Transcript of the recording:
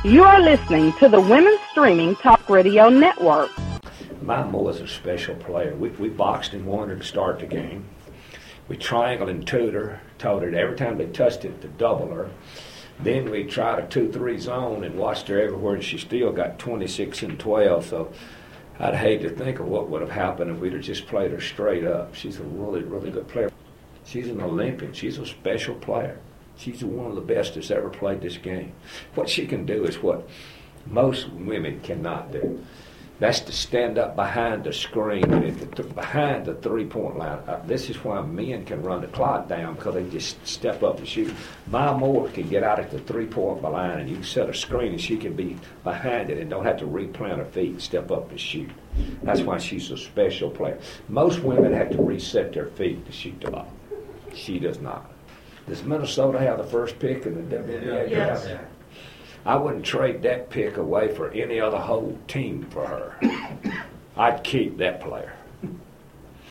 You are listening to the Women's Streaming Talk Radio Network. Mama was a special player. We boxed and won her to start the game. We triangled and told her that every time they touched it to double her. Then we tried a 2-3 zone and watched her everywhere, and she still got 26 and 12. So I'd hate to think of what would have happened if we'd have just played her straight up. She's a really, really good player. She's an Olympian. She's a special player. She's one of the best that's ever played this game. What she can do is what most women cannot do. That's to stand up behind the screen, behind the three-point line. This is why men can run the clock down, because they just step up and shoot. Maya Moore can get out at the three-point line, and you can set a screen, and she can be behind it and don't have to replant her feet and step up and shoot. That's why she's a special player. Most women have to reset their feet to shoot the ball. She does not. Does Minnesota have the first pick in the WNBA? Yes. I wouldn't trade that pick away for any other whole team for her. I'd keep that player.